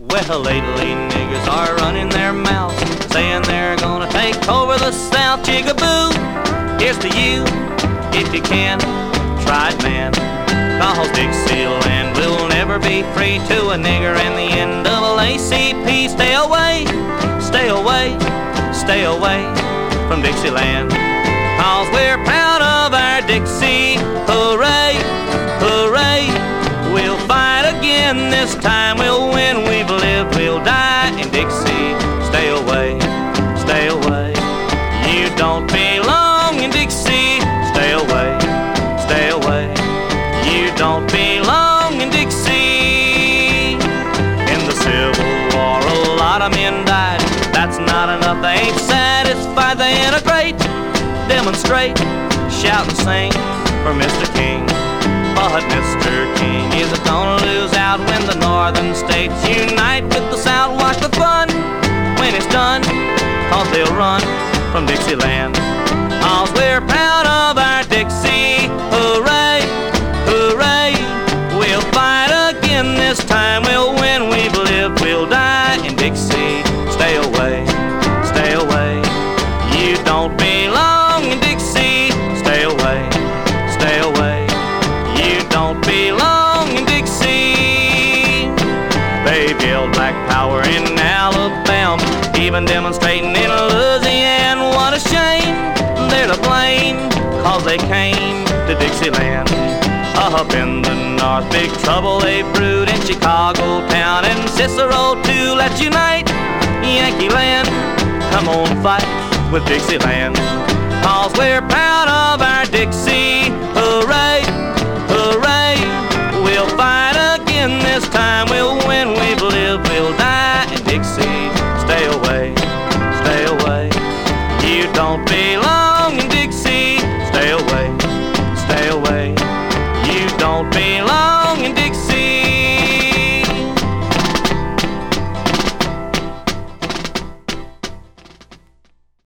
Well, lately niggers are running their mouths, saying they're gonna take over the South. Jigaboo, here's to you, if you can, try it, man. Cause Dixieland will never be free to a nigger and the NAACP. Stay away, stay away, stay away from Dixieland. Cause we're proud of our Dixie. Hooray, hooray, we'll fight again this time. We'll win, we've lived, we'll die in Dixie. Stay away, stay away, you don't belong in Dixie. Stay away, stay away, you don't belong in Dixie. In the Civil War a lot of men died. That's not enough, they ain't satisfied. They integrate, demonstrate, shout and sing for Mr. King. But Mr. King isn't gonna lose out when the northern states unite with the South. Watch the fun when it's done, cause they'll run from Dixieland. Cause we're proud of our Dixie. Hooray, hooray, we'll fight again this time. We'll win, we've lived, we'll die in Dixie. Stay away, stay away, you don't belong in Dixie. Stay away, stay away, you don't belong in Dixie. They build black power in Alabama, even demonstrating in Louisiana. What a shame, they're to blame, cause they came to Dixieland. Up in the north, big trouble they brewed in Chicago town and Cicero too. Let's unite, Yankee land, come on fight with Dixieland. Cause we're proud of our Dixie. Hooray!